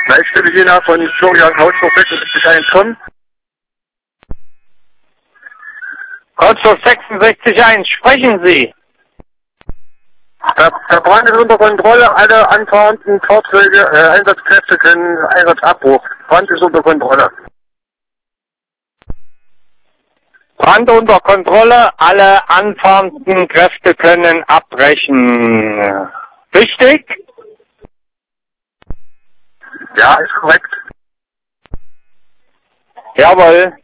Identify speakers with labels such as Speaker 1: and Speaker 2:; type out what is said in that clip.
Speaker 1: Leitstelle von Florian Hausdorf 66.1
Speaker 2: Hausdorf 66.1, sprechen Sie.
Speaker 1: Der Brand ist unter Kontrolle, alle anfahrenden Fahrzeuge, Einsatzkräfte können Einsatzabbruch. Brand ist unter Kontrolle.
Speaker 2: Brand unter Kontrolle, alle anfahrenden Kräfte können abbrechen. Richtig?
Speaker 1: Ja, ist korrekt.
Speaker 2: Jawohl.